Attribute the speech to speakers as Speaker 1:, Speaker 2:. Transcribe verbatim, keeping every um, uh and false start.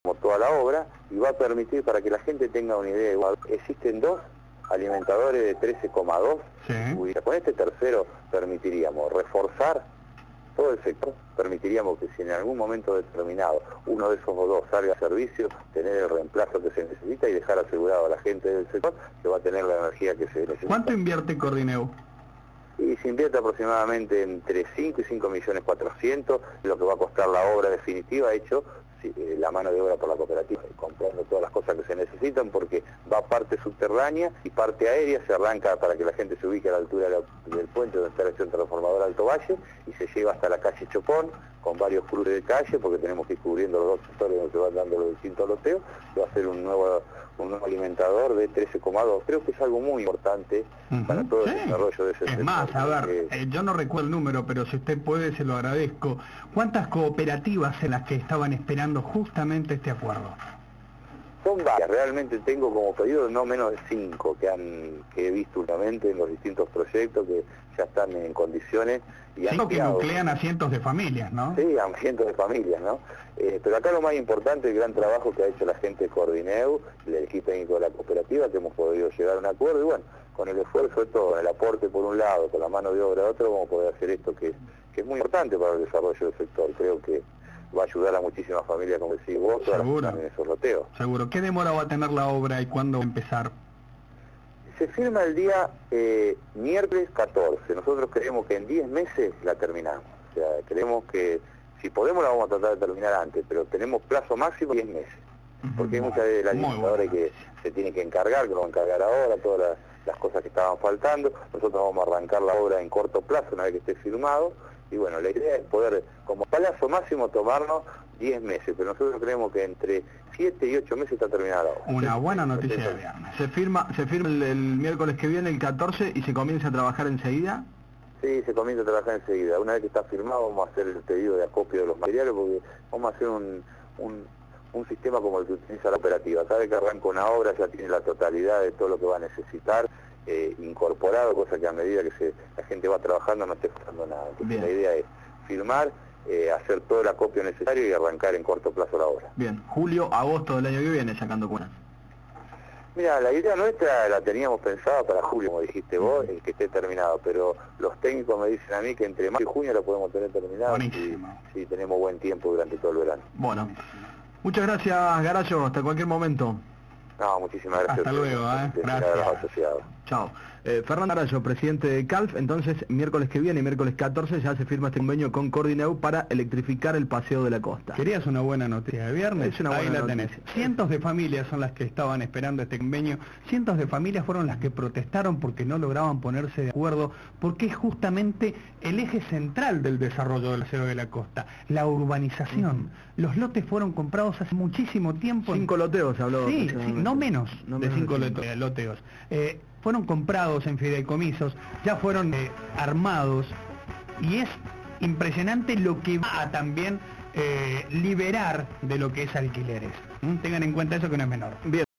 Speaker 1: como toda la obra, y va a permitir, para que la gente tenga una idea, existen dos alimentadores de trece coma dos,
Speaker 2: sí.
Speaker 1: Y con este tercero permitiríamos reforzar todo el sector, permitiríamos que si en algún momento determinado uno de esos dos salga a servicio, tener el reemplazo que se necesita y dejar asegurado a la gente del sector que va a tener la energía que se necesita.
Speaker 2: ¿Cuánto invierte Cordineu?
Speaker 1: Y se invierte aproximadamente entre cinco y cinco millones cuatrocientos, lo que va a costar la obra definitiva, hecho sí, la mano de obra por la cooperativa, comprando todas las cosas que se necesitan, porque va parte subterránea y parte aérea, se arranca para que la gente se ubique a la altura de la, del puente donde está la estación transformadora Alto Valle, y se lleva hasta la calle Chopón, con varios cruces de calle, porque tenemos que ir cubriendo los dos sectores donde se van dando los distintos loteos, que va a ser un nuevo, un nuevo alimentador de trece coma dos. Creo que es algo muy importante uh-huh. para todo
Speaker 2: sí.
Speaker 1: el desarrollo de ese
Speaker 2: Es
Speaker 1: sector.
Speaker 2: más, a ver,
Speaker 1: que...
Speaker 2: eh, yo no recuerdo el número, pero si usted puede, se lo agradezco. ¿Cuántas cooperativas en las que estaban esperando justamente este acuerdo?
Speaker 1: Son varias, realmente tengo como pedido no menos de cinco que han que he visto últimamente en los distintos proyectos que ya están en condiciones. Y
Speaker 2: cinco
Speaker 1: han
Speaker 2: que
Speaker 1: creado,
Speaker 2: nuclean a cientos de familias, ¿no?
Speaker 1: Sí, a cientos de familias, ¿no? Eh, pero acá lo más importante, el gran trabajo que ha hecho la gente de Cordineu, el equipo técnico de la cooperativa, que hemos podido llegar a un acuerdo, y bueno, con el esfuerzo de todo, el aporte por un lado, con la mano de obra de otro, vamos a poder hacer esto que, que es muy importante para el desarrollo del sector. Creo que va a ayudar a muchísimas familias, como decís vos, todas las que están en esos loteos.
Speaker 2: Seguro. ¿Qué demora va a tener la obra y cuándo va a empezar?
Speaker 1: Se firma el día eh, miércoles catorce. Nosotros creemos que en diez meses la terminamos. O sea, creemos que si podemos la vamos a tratar de terminar antes, pero tenemos plazo máximo diez meses. Porque hay muchas de las licitadoras que se tienen que encargar, que lo van a encargar ahora, todas las, las cosas que estaban faltando. Nosotros vamos a arrancar la obra en corto plazo, una vez que esté firmado. Y bueno, la idea es poder, como plazo máximo, tomarnos diez meses, pero nosotros creemos que entre siete y ocho meses está terminada la obra.
Speaker 2: Una buena noticia de viernes. ¿Se firma, se firma el, el miércoles que viene, el catorce, y se comienza a trabajar enseguida?
Speaker 1: Sí, se comienza a trabajar enseguida. Una vez que está firmado vamos a hacer el pedido de acopio de los materiales, porque vamos a hacer un, un, un sistema como el que utiliza la operativa. Cada vez que arranca una obra ya tiene la totalidad de todo lo que va a necesitar, eh, incorporado, cosa que a medida que se, la gente va trabajando no esté faltando nada. Entonces la idea es firmar, eh, hacer todo el acopio necesario y arrancar en corto plazo la obra.
Speaker 2: Bien, julio, agosto del año que viene sacando cuentas.
Speaker 1: Mira, la idea nuestra la teníamos pensada para julio, como dijiste vos, el que esté terminado, pero los técnicos me dicen a mí que entre mayo y junio lo podemos tener terminado.
Speaker 2: Buenísimo.
Speaker 1: Y, y tenemos buen tiempo durante todo el verano.
Speaker 2: Bueno, muchas gracias, Garayo, hasta cualquier momento.
Speaker 1: No, muchísimas gracias.
Speaker 2: Hasta luego, ¿eh? Gracias. Chao. Eh, Fernando Garayo, presidente de Calf. Entonces, miércoles que viene, miércoles catorce, ya se firma este convenio con Cordineu para electrificar el paseo de la costa. ¿Querías una buena noticia de viernes? Es una buena Ahí la tenés. Noticia. Cientos de familias son las que estaban esperando este convenio. Cientos de familias fueron las que protestaron porque no lograban ponerse de acuerdo, porque es justamente el eje central del desarrollo del paseo de la costa, la urbanización. Uh-huh. Los lotes fueron comprados hace muchísimo tiempo. Cinco loteos habló. Sí, sí, no menos no de menos cinco, cinco loteos. Eh, fueron comprados en fideicomisos, ya fueron eh, armados, y es impresionante lo que va a también eh, liberar de lo que es alquileres. ¿Mm? Tengan en cuenta eso, que no es menor. Bien.